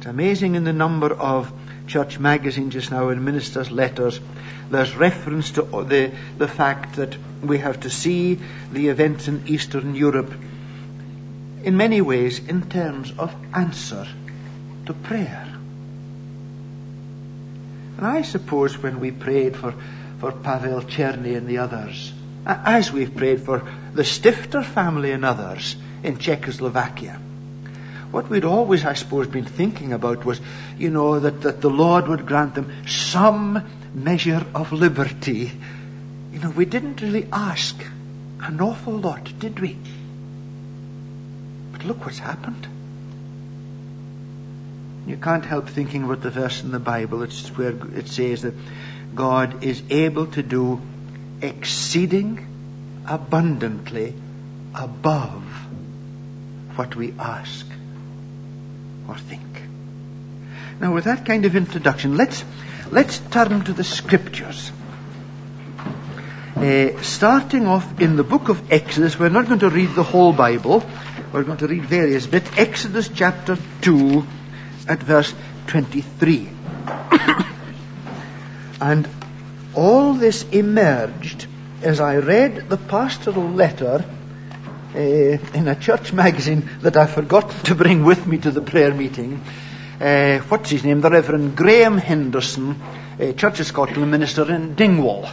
amazing in the number of church magazines just now and ministers' letters. There's reference to the fact that we have to see the events in Eastern Europe in many ways in terms of answer to prayer. And I suppose when we prayed for Pavel Cherny and the others, as we've prayed for the Stifter family and others in Czechoslovakia, what we'd always, I suppose, been thinking about was, that the Lord would grant them some measure of liberty. We didn't really ask an awful lot, did we? But look what's happened. You can't help thinking about the verse in the Bible. It's where it says that God is able to do exceeding abundantly above what we ask or think. Now, with that kind of introduction, let's turn to the Scriptures. Starting off in the book of Exodus, we're not going to read the whole Bible. We're going to read various bits. Exodus chapter 2 at verse 23. And all this emerged as I read the pastoral letter in a church magazine that I forgot to bring with me to the prayer meeting. What's his name? The Reverend Graham Henderson, Church of Scotland minister in Dingwall.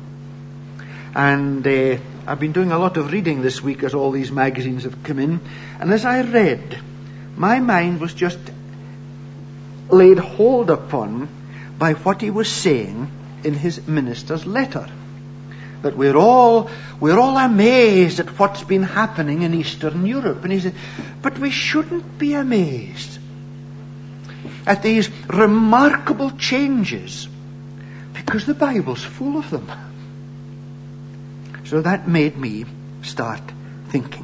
And I've been doing a lot of reading this week as all these magazines have come in. And as I read, my mind was just laid hold upon by what he was saying in his minister's letter. That we're all amazed at what's been happening in Eastern Europe. And he said, but we shouldn't be amazed at these remarkable changes, because the Bible's full of them. So that made me start thinking.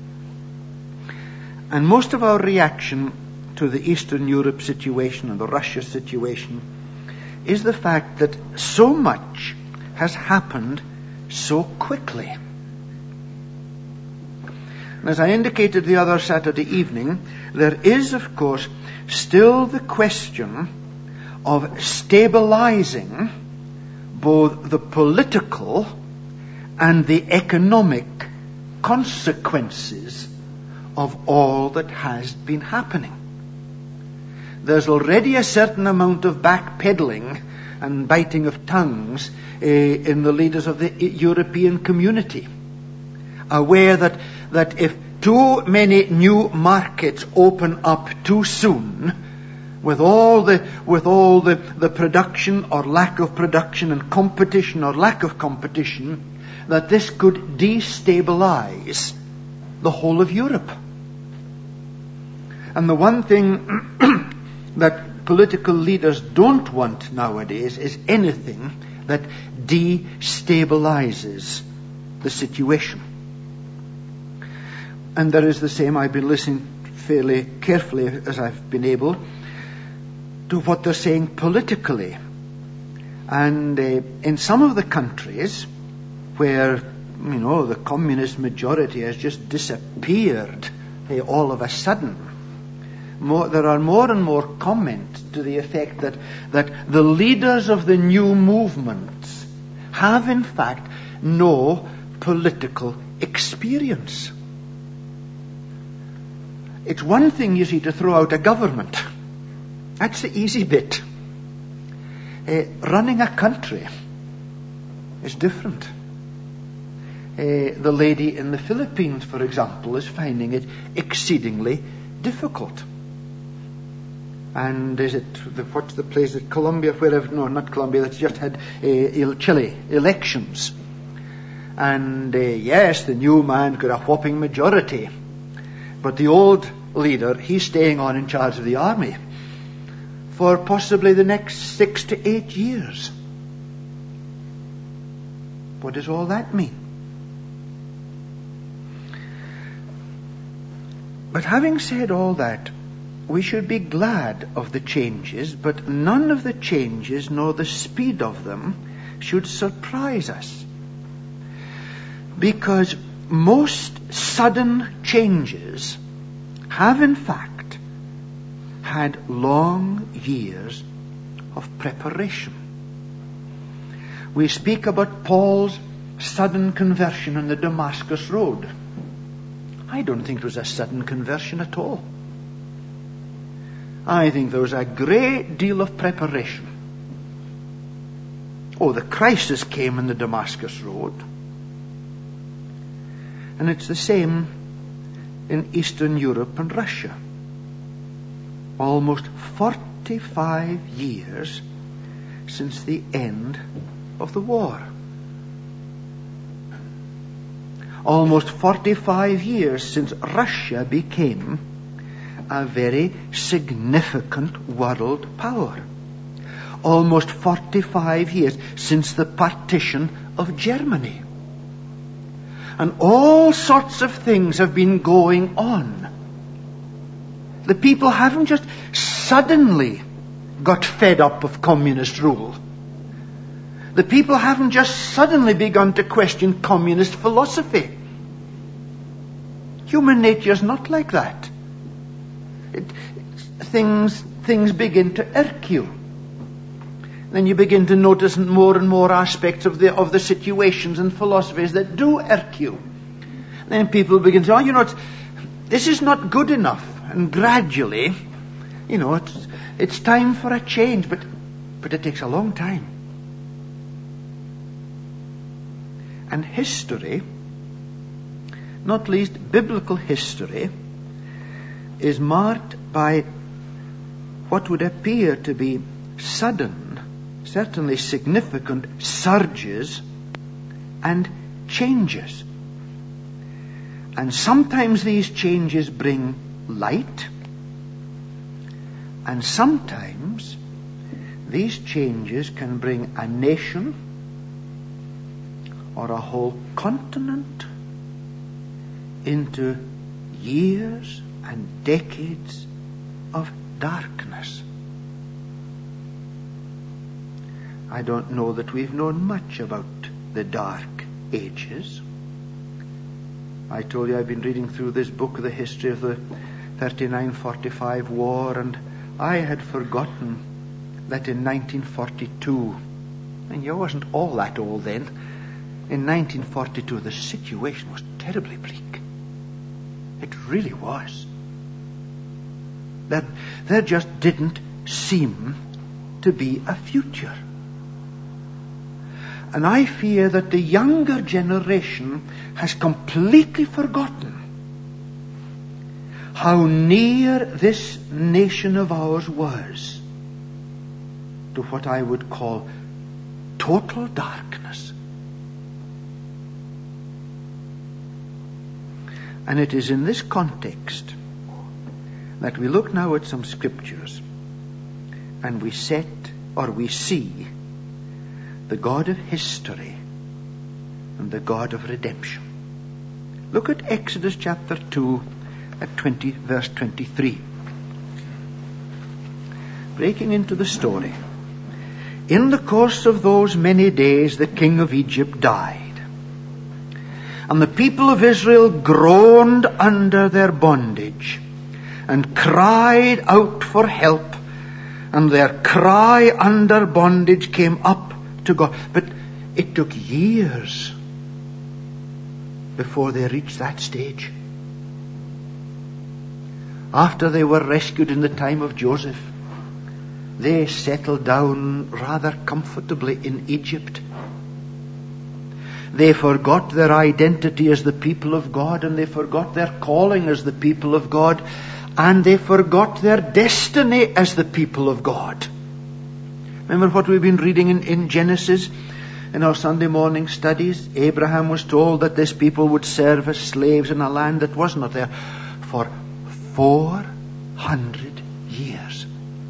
And most of our reaction to the Eastern Europe situation and the Russia situation is the fact that so much has happened so quickly. And as I indicated the other Saturday evening, there is, of course, still the question of stabilizing both the political and the economic consequences of all that has been happening. There's already a certain amount of backpedaling and biting of tongues in the leaders of the European community, aware that if too many new markets open up too soon, with all the production or lack of production and competition or lack of competition, that this could destabilize the whole of Europe. And the one thing that political leaders don't want nowadays is anything that destabilizes the situation. And there is the same. I've been listening fairly carefully as I've been able to what they're saying politically. And in some of the countries where, the communist majority has just disappeared all of a sudden, there are more and more comments to the effect that the leaders of the new movements have in fact no political experience. It's one thing, you see, to throw out a government. That's the easy bit. Running a country is different. The lady in the Philippines, for example, is finding it exceedingly difficult. And what's the place at Colombia, wherever, no, not Colombia, that's just had Chile elections. And yes, the new man got a whopping majority. But the old leader, he's staying on in charge of the army for possibly the next 6 to 8 years. What does all that mean? But having said all that, we should be glad of the changes, but none of the changes, nor the speed of them, should surprise us. Because most sudden changes have in fact had long years of preparation. We speak about Paul's sudden conversion on the Damascus road. I don't think it was a sudden conversion at all. I think there was a great deal of preparation. Oh, the crisis came in the Damascus road. And it's the same in Eastern Europe and Russia. Almost 45 years since the end of the war. Almost 45 years since Russia became a very significant world power. Almost 45 years since the partition of Germany. And all sorts of things have been going on. The people haven't just suddenly got fed up of communist rule. The people haven't just suddenly begun to question communist philosophy. Human nature is not like that. Things begin to irk you. Then you begin to notice more and more aspects of the situations and philosophies that do irk you. Then people begin to say, this is not good enough. And gradually, it's time for a change, but it takes a long time. And history, not least biblical history, is marked by what would appear to be sudden, certainly significant surges and changes. And sometimes these changes bring light, and sometimes these changes can bring a nation or a whole continent into years and decades of darkness. I don't know that we've known much about the Dark Ages. I told you I've been reading through this book, The History of the 39-45 War, and I had forgotten that in 1942, and you wasn't all that old then, in 1942 the situation was terribly bleak. It really was. There just didn't seem to be a future. And I fear that the younger generation has completely forgotten how near this nation of ours was to what I would call total darkness. And it is in this context that we look now at some scriptures and we see the God of history and the God of redemption. Look at Exodus chapter 2 at verse 23. Breaking into the story. In the course of those many days the king of Egypt died, and the people of Israel groaned under their bondage and cried out for help, and their cry under bondage came up to God. But it took years before they reached that stage. After they were rescued in the time of Joseph, they settled down rather comfortably in Egypt. They forgot their identity as the people of God, and they forgot their calling as the people of God, and they forgot their destiny as the people of God. Remember what we've been reading in Genesis in our Sunday morning studies? Abraham was told that this people would serve as slaves in a land that was not there for 400 years.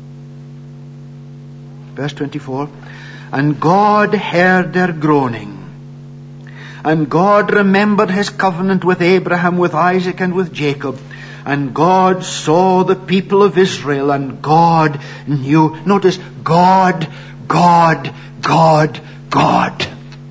Verse 24, and God heard their groaning, and God remembered his covenant with Abraham, with Isaac, and with Jacob. And God saw the people of Israel, and God knew. Notice, God, God, God, God.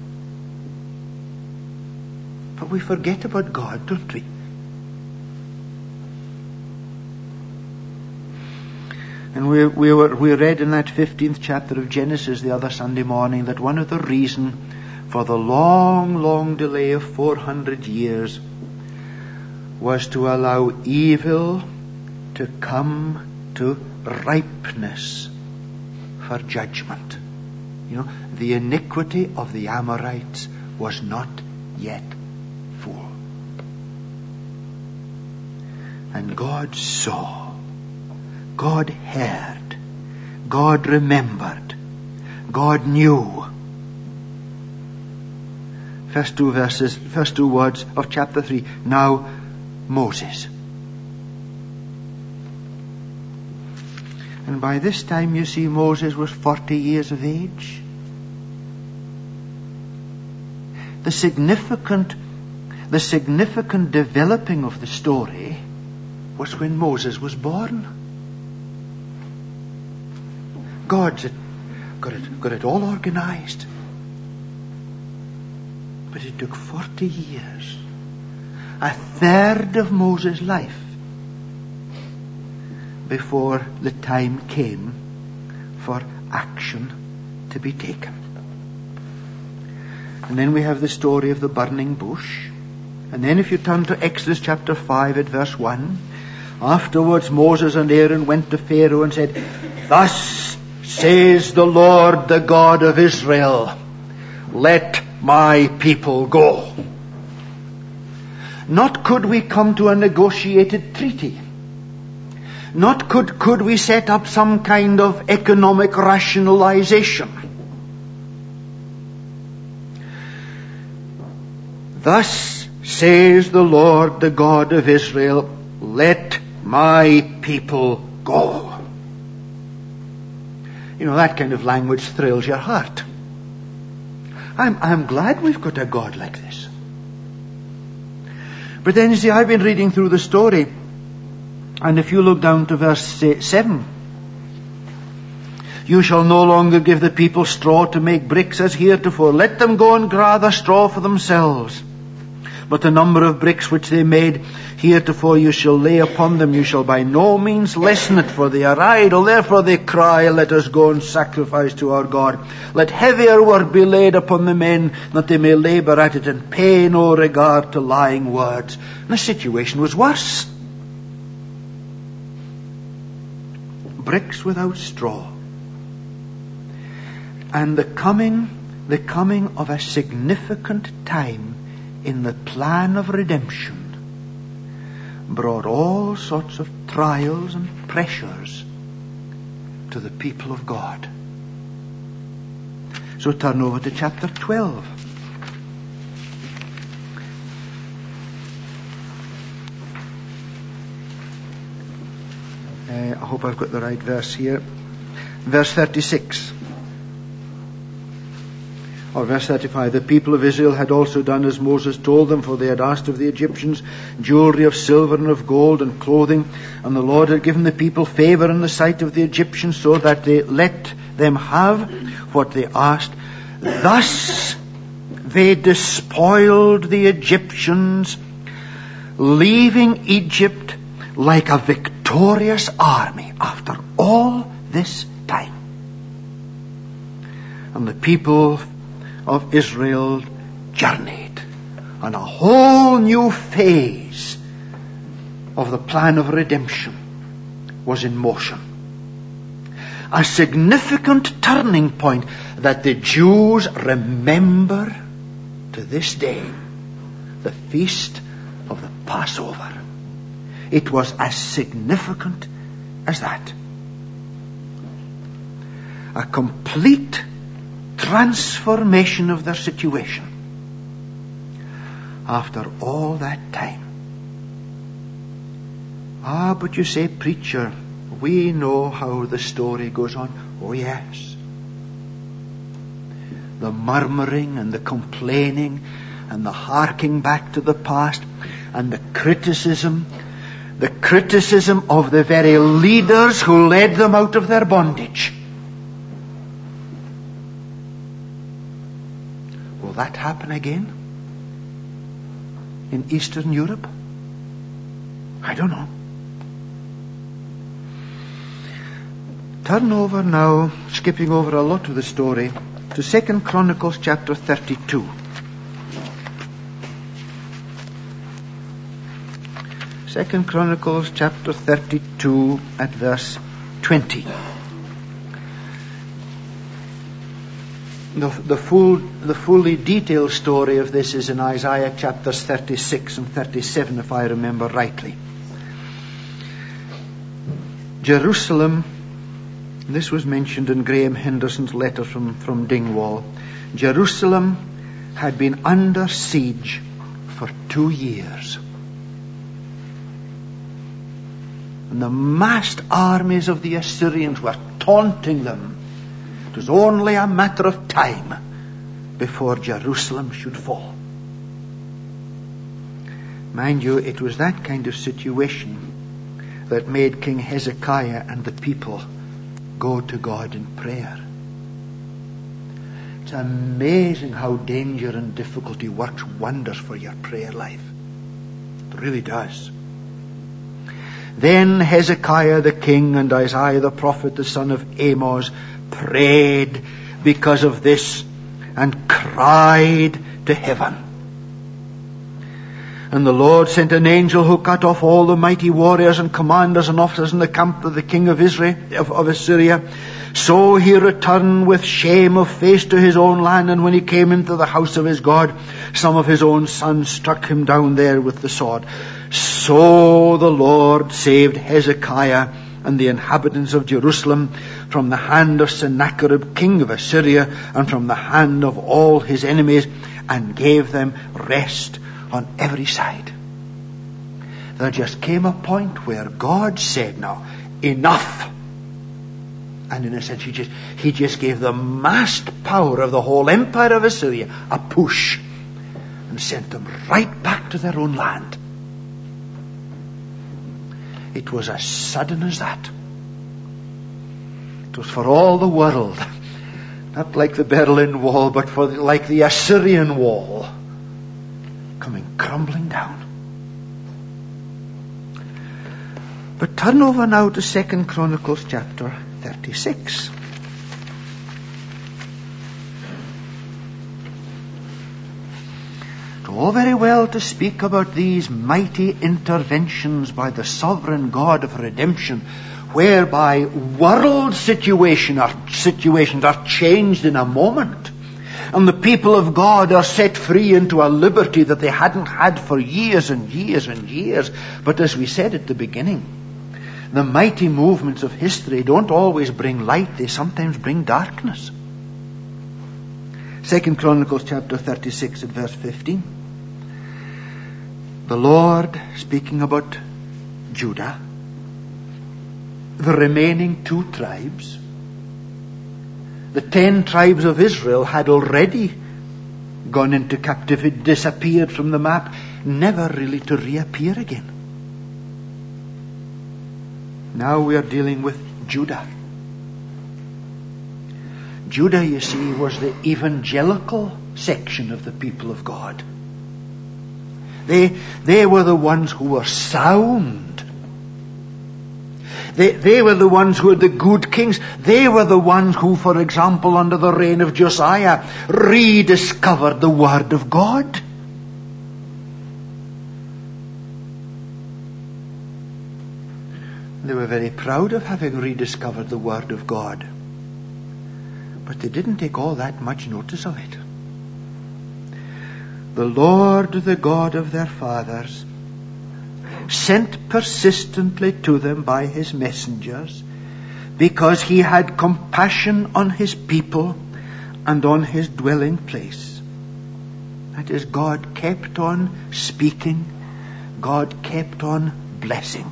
But we forget about God, don't we? And we read in that 15th chapter of Genesis the other Sunday morning that one of the reasons for the long, long delay of 400 years was to allow evil to come to ripeness for judgment. The iniquity of the Amorites was not yet full. And God saw, God heard, God remembered, God knew. First two words of chapter 3. Now Moses. And by this time, you see, Moses was 40 years of age. The significant developing of the story was when Moses was born. God's got it all organized. But it took 40 years, a third of Moses' life, before the time came for action to be taken. And then we have the story of the burning bush. And then if you turn to Exodus chapter 5 at verse 1, afterwards Moses and Aaron went to Pharaoh and said, "Thus says the Lord, the God of Israel, let my people go." Not could we come to a negotiated treaty. Not could we set up some kind of economic rationalization. Thus says the Lord, the God of Israel, let my people go. That kind of language thrills your heart. I'm glad we've got a God like this. But then, you see, I've been reading through the story, and if you look down to verse 7, you shall no longer give the people straw to make bricks as heretofore. Let them go and gather straw for themselves. But the number of bricks which they made heretofore you shall lay upon them. You shall by no means lessen it, for they are idle. Therefore they cry, let us go and sacrifice to our God. Let heavier work be laid upon the men, that they may labour at it and pay no regard to lying words. And the situation was worse. Bricks without straw. And the coming of a significant time in the plan of redemption brought all sorts of trials and pressures to the people of God. So turn over to chapter 12. I hope I've got the right verse here. Verse 36. Or verse 35, the people of Israel had also done as Moses told them, for they had asked of the Egyptians jewelry of silver and of gold and clothing, and the Lord had given the people favor in the sight of the Egyptians, so that they let them have what they asked. Thus they despoiled the Egyptians, leaving Egypt like a victorious army after all this time. And the people of Israel journeyed on a whole new phase of the plan of redemption was in motion. A significant turning point that the Jews remember to this day, the feast of the Passover. It was as significant as that. A complete transformation of their situation after all that time. But you say, preacher, we know how the story goes on. Oh yes. The murmuring and the complaining and the harking back to the past and the criticism of the very leaders who led them out of their bondage. Will that happen again in Eastern Europe? I don't know. turn over now, skipping over a lot of the story, to 2 Chronicles chapter 32. 2 Chronicles chapter 32 at verse 20. The fully detailed story of this is in Isaiah chapters 36 and 37, if I remember rightly. Jerusalem, this was mentioned in Graham Henderson's letter from Dingwall. Jerusalem had been under siege for 2 years. And the massed armies of the Assyrians were taunting them. It was only a matter of time before Jerusalem should fall. Mind you, it was that kind of situation that made King Hezekiah and the people go to God in prayer. It's amazing how danger and difficulty works wonders for your prayer life. It really does. Then Hezekiah the king and Isaiah the prophet, the son of Amos, prayed because of this and cried to heaven. And the Lord sent an angel who cut off all the mighty warriors and commanders and officers in the camp of the king of Assyria. So he returned with shame of face to his own land, and when he came into the house of his God, some of his own sons struck him down there with the sword. So the Lord saved Hezekiah and the inhabitants of Jerusalem from the hand of Sennacherib, king of Assyria, and from the hand of all his enemies, and gave them rest on every side. There just came a point where God said, now, enough. And in a sense, he just gave the massed power of the whole empire of Assyria a push and sent them right back to their own land. It was as sudden as that. It was for all the world, not like the Berlin Wall, but like the Assyrian wall, coming crumbling down. But turn over now to 2 Chronicles chapter 36. It's all very well to speak about these mighty interventions by the sovereign God of redemption, whereby world situations are changed in a moment, and the people of God are set free into a liberty that they hadn't had for years and years and years. But as we said at the beginning, the mighty movements of history don't always bring light, they sometimes bring darkness. 2 Chronicles chapter 36 at verse 15. The Lord, speaking about Judah, the remaining 2 tribes, the 10 tribes of Israel had already gone into captivity, disappeared from the map, never really to reappear again. Now we are dealing with Judah. Judah, you see, was the evangelical section of the people of God. They were the ones who were sound. They were the ones who were the good kings. They were the ones who, for example, under the reign of Josiah, rediscovered the Word of God. They were very proud of having rediscovered the Word of God. But they didn't take all that much notice of it. The Lord, the God of their fathers, sent persistently to them by his messengers, because he had compassion on his people and on his dwelling place. That is, God kept on speaking, God kept on blessing.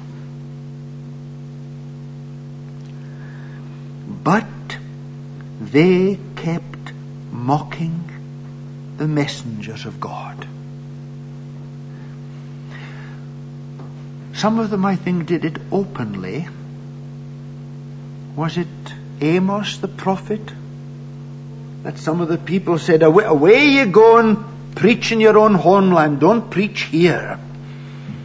But they kept mocking the messengers of God. Some of them, I think, did it openly. Was it Amos the prophet? That some of the people said, away you go and preach in your own homeland, don't preach here.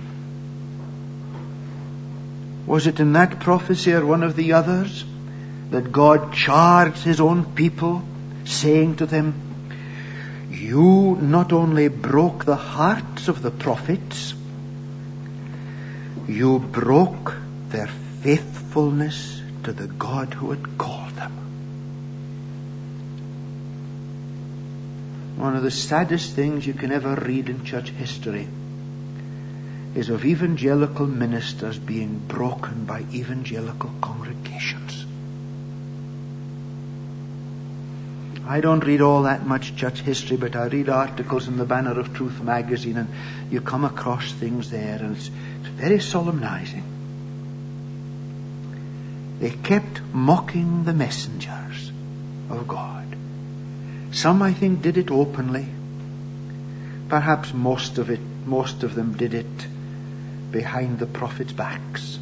Was it in that prophecy or one of the others that God charged his own people, saying to them, "You not only broke the hearts of the prophets, you broke their faithfulness to the God who had called them." One of the saddest things you can ever read in church history is of evangelical ministers being broken by evangelical congregations. I don't read all that much church history, but I read articles in the Banner of Truth magazine, and you come across things there, and it's very solemnizing. They kept mocking the messengers of God. Some, I think, did it openly. Perhaps most of them did it behind the prophets' backs.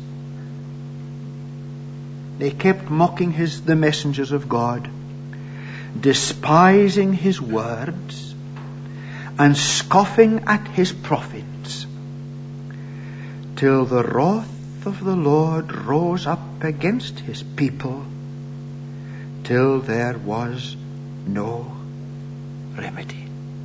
They kept mocking the messengers of God, despising his words, and scoffing at his prophets, till the wrath of the Lord rose up against his people, till there was no remedy.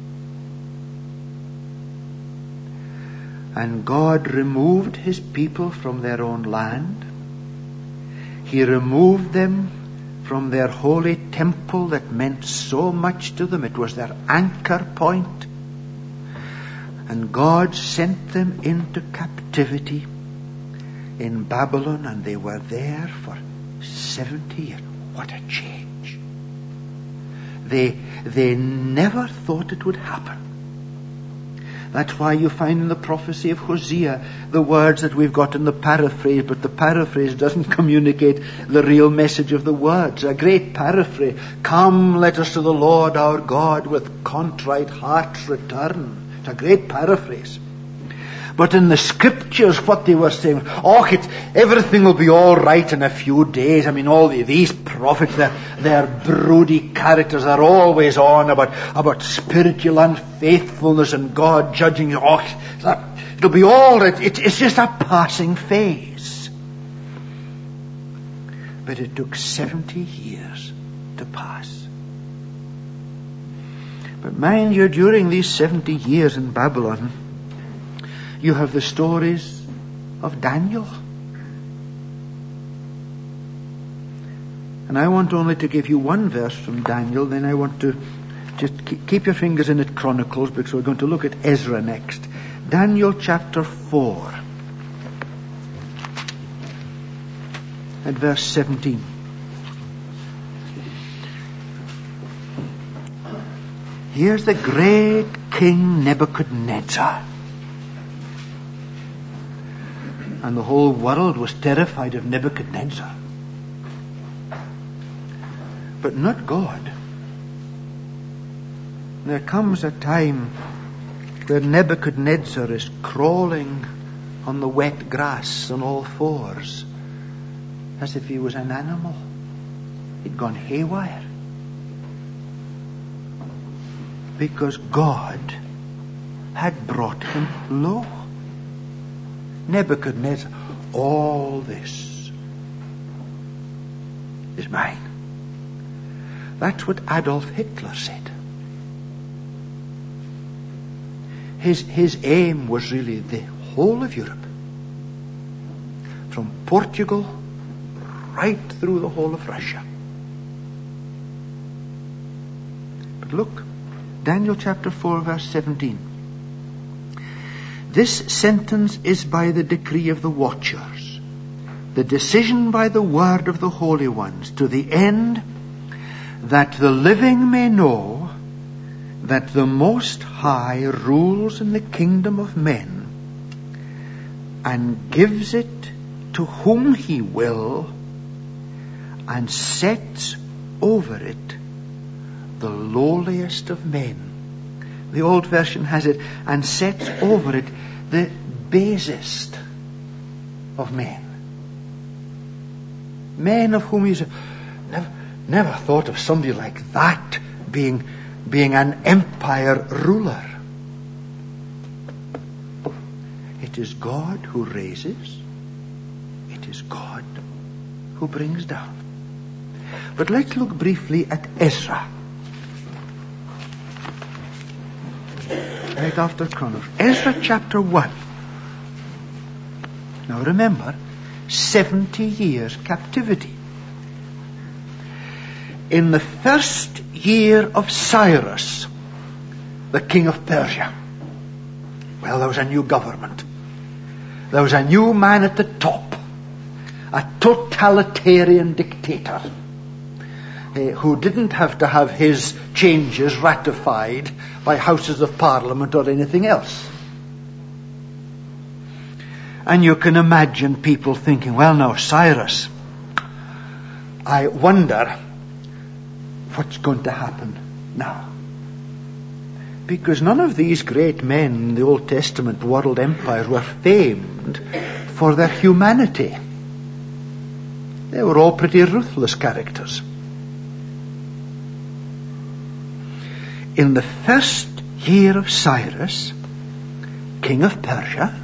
And God removed his people from their own land. He removed them from their holy temple that meant so much to them. It was their anchor point. And God sent them into captivity in Babylon, and they were there for 70 years. What a change. They never thought it would happen. That's why you find in the prophecy of Hosea the words that we've got in the paraphrase, but the paraphrase doesn't communicate the real message of the words. A great paraphrase. "Come, let us to the Lord our God with contrite hearts return." It's a great paraphrase. But in the scriptures, what they were saying, everything will be all right in a few days. I mean, all these prophets, they're broody characters. They're always on about spiritual unfaithfulness and God judging. It'll be all right. It's just a passing phase. But it took 70 years to pass. But mind you, during these 70 years in Babylon, you have the stories of Daniel. And I want only to give you one verse from Daniel, then I want to just keep your fingers in it, Chronicles, because we're going to look at Ezra next. Daniel chapter 4 at verse 17. Here's the great King Nebuchadnezzar. And the whole world was terrified of Nebuchadnezzar. But not God. There comes a time where Nebuchadnezzar is crawling on the wet grass on all fours, as if he was an animal. He'd gone haywire. Because God had brought him low. Nebuchadnezzar, all this is mine. That's what Adolf Hitler said. His aim was really the whole of Europe, from Portugal right through the whole of Russia. But look, Daniel chapter 4 verse 17. This sentence is by the decree of the watchers, the decision by the word of the holy ones, to the end that the living may know that the Most High rules in the kingdom of men and gives it to whom he will and sets over it the lowliest of men. The old version has it, and sets over it the basest of men. Men of whom he's never thought of somebody like that being an empire ruler. It is God who raises. It is God who brings down. But let's look briefly at Ezra. Right after Chronicles. Ezra chapter 1. Now remember, 70 years captivity. In the first year of Cyrus, the king of Persia, well, there was a new government. There was a new man at the top, a totalitarian dictator, who didn't have to have his changes ratified by houses of parliament or anything else. And you can imagine people thinking, well, now, Cyrus, I wonder what's going to happen now. Because none of these great men in the Old Testament world empires were famed for their humanity. They were all pretty ruthless characters. In the first year of Cyrus, king of Persia,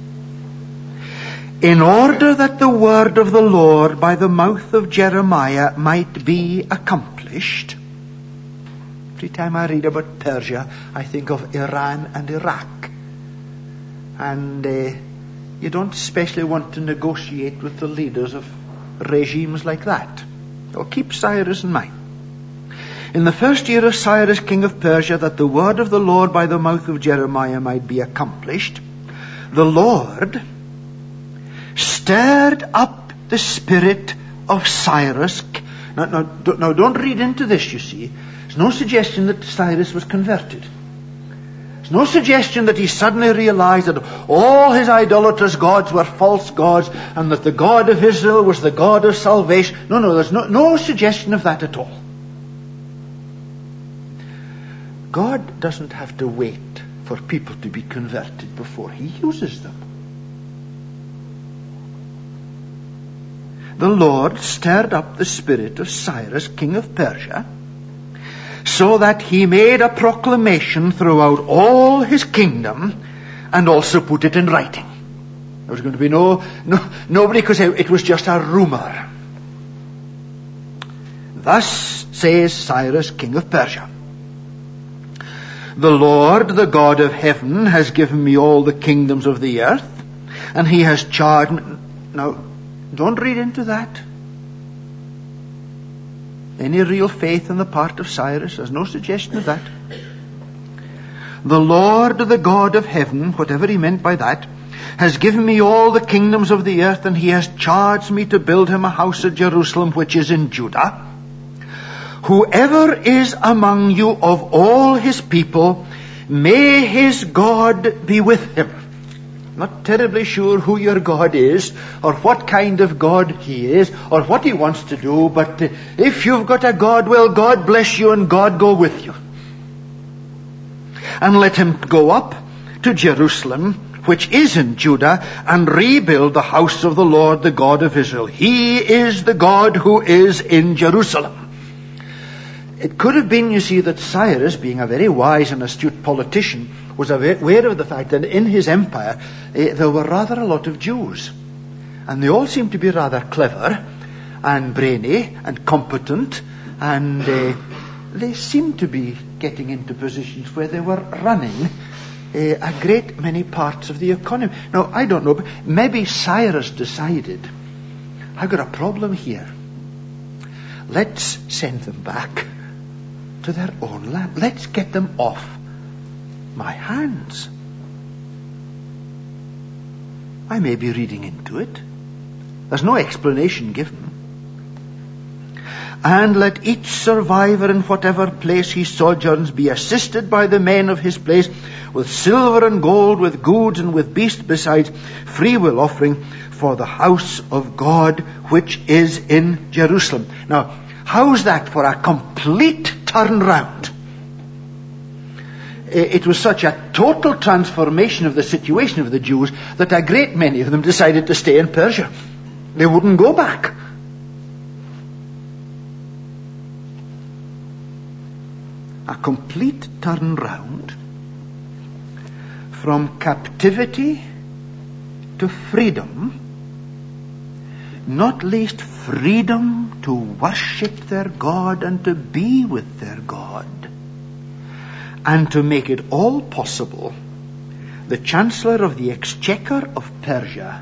in order that the word of the Lord by the mouth of Jeremiah might be accomplished. Every time I read about Persia, I think of Iran and Iraq. And you don't especially want to negotiate with the leaders of regimes like that. So keep Cyrus in mind. In the first year of Cyrus, king of Persia, that the word of the Lord by the mouth of Jeremiah might be accomplished, the Lord stirred up the spirit of Cyrus. Now, don't read into this, you see. There's no suggestion that Cyrus was converted. There's no suggestion that he suddenly realized that all his idolatrous gods were false gods and that the God of Israel was the God of salvation. No, there's no suggestion of that at all. God doesn't have to wait for people to be converted before he uses them. The Lord stirred up the spirit of Cyrus, king of Persia, so that he made a proclamation throughout all his kingdom and also put it in writing. There was going to be nobody could say it was just a rumor. Thus says Cyrus, king of Persia, the Lord, the God of heaven, has given me all the kingdoms of the earth, and he has charged me. Now, don't read into that. Any real faith on the part of Cyrus? There's no suggestion of that. The Lord, the God of heaven, whatever he meant by that, has given me all the kingdoms of the earth, and he has charged me to build him a house at Jerusalem, which is in Judah. Whoever is among you of all his people, may his God be with him. Not terribly sure who your God is, or what kind of God he is, or what he wants to do, but if you've got a God, well, God bless you and God go with you. And let him go up to Jerusalem, which is in Judah, and rebuild the house of the Lord, the God of Israel. He is the God who is in Jerusalem. It could have been, you see, that Cyrus, being a very wise and astute politician, was aware of the fact that in his empire there were rather a lot of Jews. And they all seemed to be rather clever and brainy and competent, and they seemed to be getting into positions where they were running a great many parts of the economy. Now, I don't know, but maybe Cyrus decided, I've got a problem here. Let's send them back to their own land. Let's get them off my hands. I may be reading into it. There's no explanation given. And let each survivor in whatever place he sojourns be assisted by the men of his place with silver and gold, with goods and with beasts, besides free will offering for the house of God which is in Jerusalem. Now, how's that for a complete turnaround? It was such a total transformation of the situation of the Jews that a great many of them decided to stay in Persia. They wouldn't go back. A complete turnaround from captivity to freedom, not least freedom to worship their God and to be with their God. And to make it all possible, the Chancellor of the Exchequer of Persia,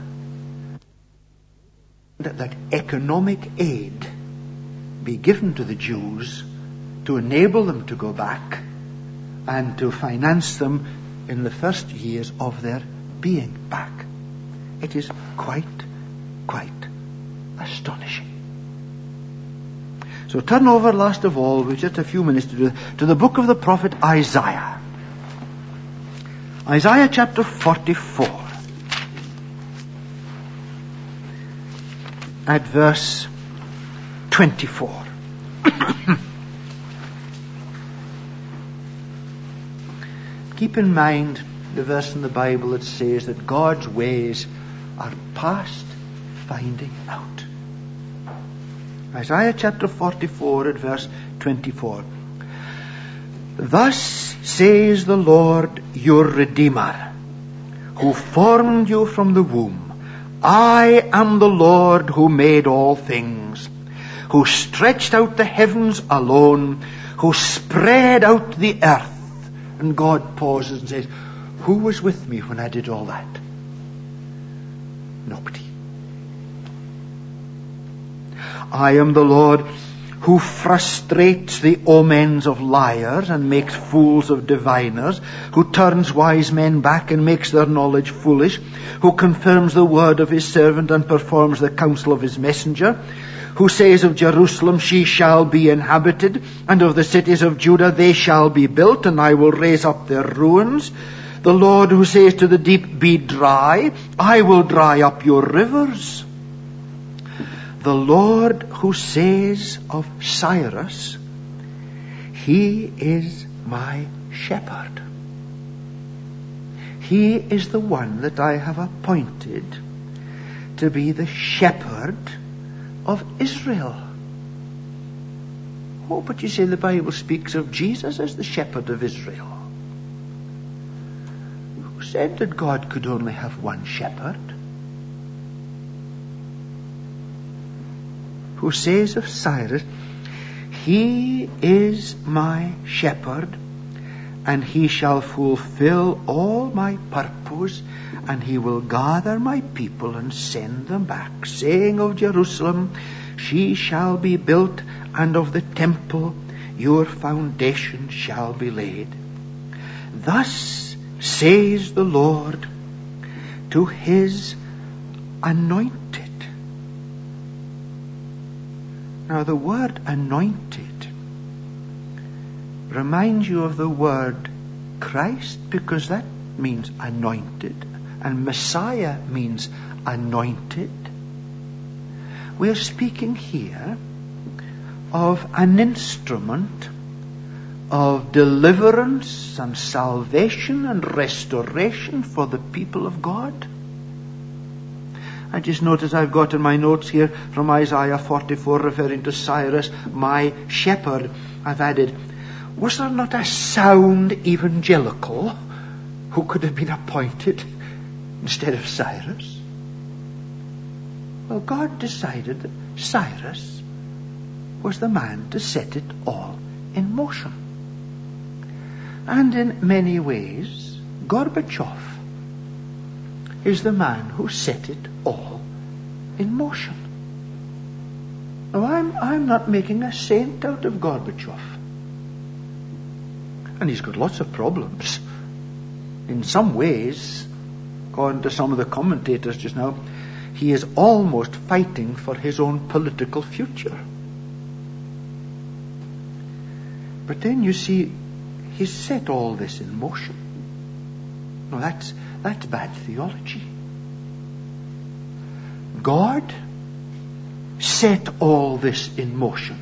that economic aid be given to the Jews to enable them to go back and to finance them in the first years of their being back. It is quite astonishing. So turn over, last of all, with just a few minutes to do, to the book of the prophet Isaiah. Isaiah chapter 44. At verse 24. Keep in mind the verse in the Bible that says that God's ways are past finding out. Isaiah chapter 44 at verse 24. Thus says the Lord your Redeemer, who formed you from the womb. I am the Lord who made all things, who stretched out the heavens alone, who spread out the earth. And God pauses and says, who was with me when I did all that? Nobody. I am the Lord who frustrates the omens of liars and makes fools of diviners, who turns wise men back and makes their knowledge foolish, who confirms the word of his servant and performs the counsel of his messenger, who says of Jerusalem, she shall be inhabited, and of the cities of Judah, they shall be built, and I will raise up their ruins. The Lord who says to the deep, be dry, I will dry up your rivers. The Lord who says of Cyrus, he is my shepherd. He is the one that I have appointed to be the shepherd of Israel. Oh, but you say the Bible speaks of Jesus as the shepherd of Israel. Who said that God could only have one shepherd? Who says of Cyrus, he is my shepherd, and he shall fulfill all my purpose, and he will gather my people and send them back, saying of Jerusalem, she shall be built, and of the temple your foundation shall be laid. Thus says the Lord to his anointed. Now the word anointed reminds you of the word Christ, because that means anointed, and Messiah means anointed. We are speaking here of an instrument of deliverance and salvation and restoration for the people of God. I just notice I've got in my notes here from Isaiah 44 referring to Cyrus, my shepherd. I've added, was there not a sound evangelical who could have been appointed instead of Cyrus? Well, God decided that Cyrus was the man to set it all in motion. And in many ways, Gorbachev is the man who set it all in motion. Now, I'm not making a saint out of Gorbachev. And he's got lots of problems. In some ways, according to some of the commentators just now, he is almost fighting for his own political future. But then you see, he's set all this in motion. No, that's bad theology. God set all this in motion.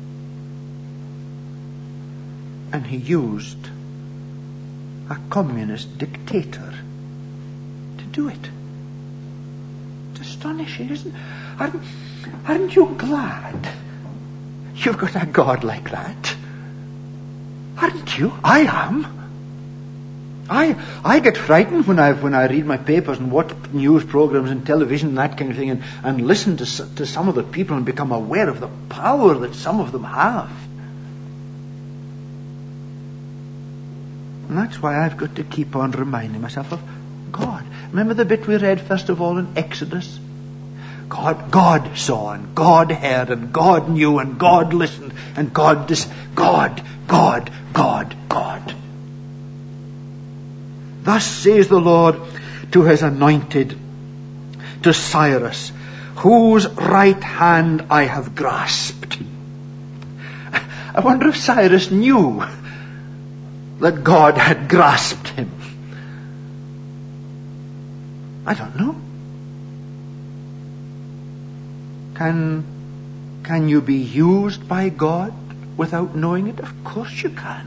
And he used a communist dictator to do it. It's astonishing, isn't it? Aren't you glad you've got a God like that? Aren't you? I am. I get frightened when I read my papers and watch news programs and television and that kind of thing, and listen to some of the people and become aware of the power that some of them have. And that's why I've got to keep on reminding myself of God. Remember the bit we read first of all in Exodus? God saw, and God heard, and God knew, and God listened, and God. Thus says the Lord to his anointed, to Cyrus, whose right hand I have grasped. I wonder if Cyrus knew that God had grasped him. I don't know. Can you be used by God without knowing it? Of course you can.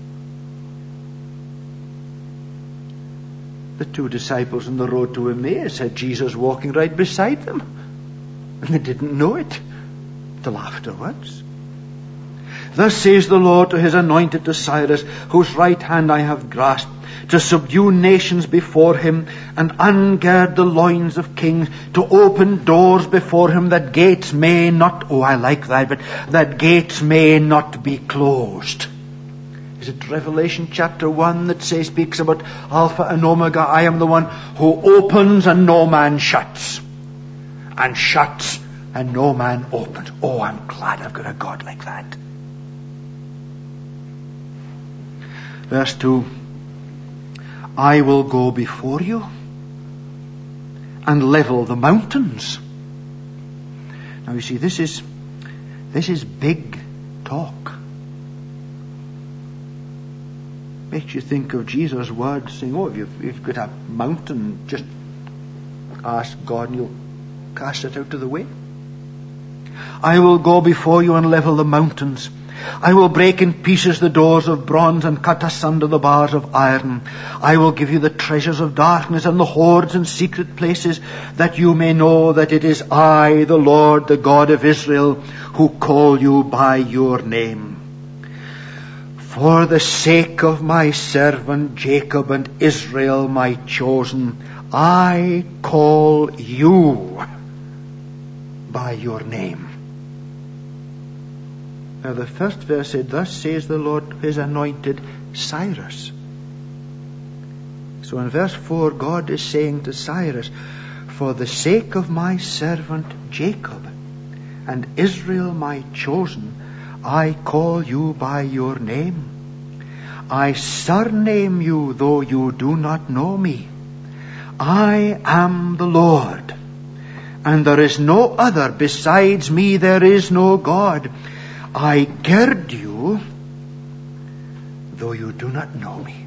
The two disciples on the road to Emmaus had Jesus walking right beside them, and they didn't know it till afterwards. Thus says the Lord to his anointed, to Cyrus, whose right hand I have grasped, to subdue nations before him, and ungird the loins of kings, to open doors before him, that gates may not, I like that, but that gates may not be closed. Is it Revelation chapter 1 that speaks about Alpha and Omega? I am the one who opens and no man shuts, and shuts and no man opens. Oh, I'm glad I've got a God like that. Verse 2, I will go before you and level the mountains. Now you see, this is big talk. Makes you think of Jesus' words saying, if you've got a mountain, just ask God and you'll cast it out of the way. I will go before you and level the mountains. I will break in pieces the doors of bronze and cut asunder the bars of iron. I will give you the treasures of darkness and the hoards and secret places, that you may know that it is I, the Lord, the God of Israel, who call you by your name. For the sake of my servant Jacob and Israel, my chosen, I call you by your name. Now the first verse said, thus says the Lord to his anointed Cyrus. So in verse 4, God is saying to Cyrus, for the sake of my servant Jacob and Israel, my chosen, I call you by your name. I surname you, though you do not know me. I am the Lord, and there is no other. Besides me there is no God. I gird you, though you do not know me.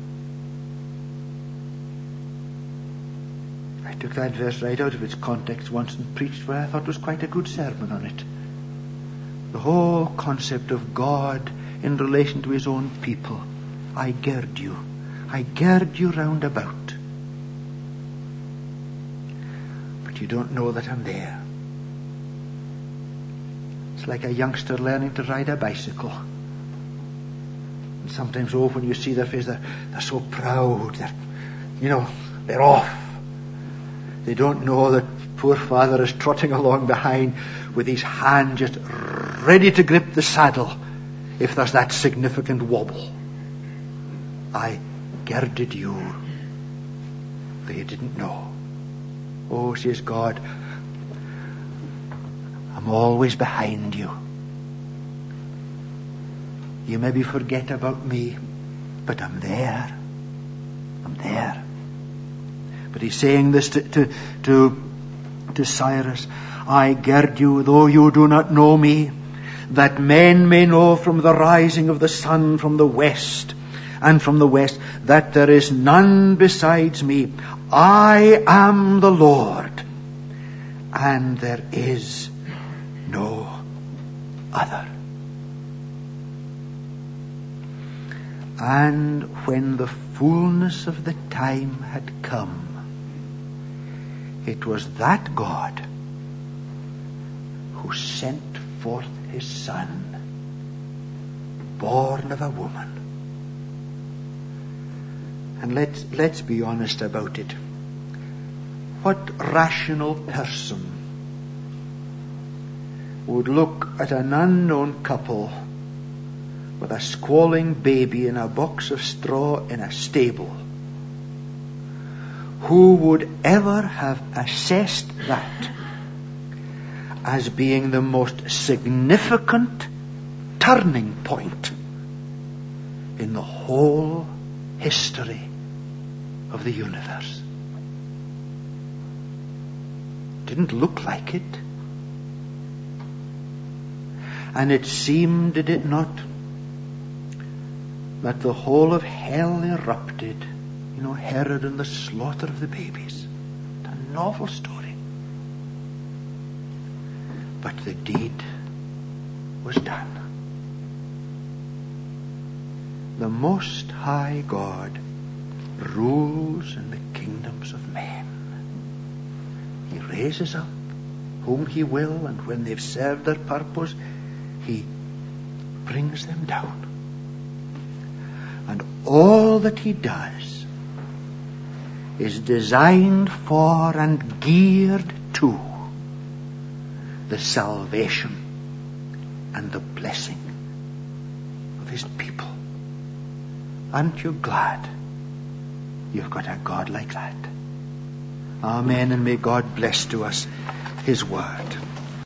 I took that verse right out of its context once and preached what I thought was quite a good sermon on it. The whole concept of God in relation to his own people. I gird you. I gird you round about. But you don't know that I'm there. It's like a youngster learning to ride a bicycle. And sometimes, when you see their face, they're so proud. They're off. They don't know that poor father is trotting along behind with his hand just ready to grip the saddle if there's that significant wobble. I girded you, though you didn't know. Oh, says God, I'm always behind you. You maybe forget about me, but I'm there. I'm there. But he's saying this to Cyrus. I gird you, though you do not know me, that men may know from the rising of the sun from the west and from the west, that there is none besides me. I am the Lord, and there is no other. And when the fullness of the time had come, it was that God who sent forth his Son, born of a woman. And let's be honest about it. What rational person would look at an unknown couple with a squalling baby in a box of straw in a stable? Who would ever have assessed that as being the most significant turning point in the whole history of the universe? Didn't look like it. And it seemed, did it not, that the whole of hell erupted. You know, Herod and the slaughter of the babies. An awful story. But the deed was done. The Most High God rules in the kingdoms of men. He raises up whom He will, and when they've served their purpose, He brings them down. And all that He does is designed for and geared to the salvation and the blessing of His people. Aren't you glad you've got a God like that? Amen, and may God bless to us His word.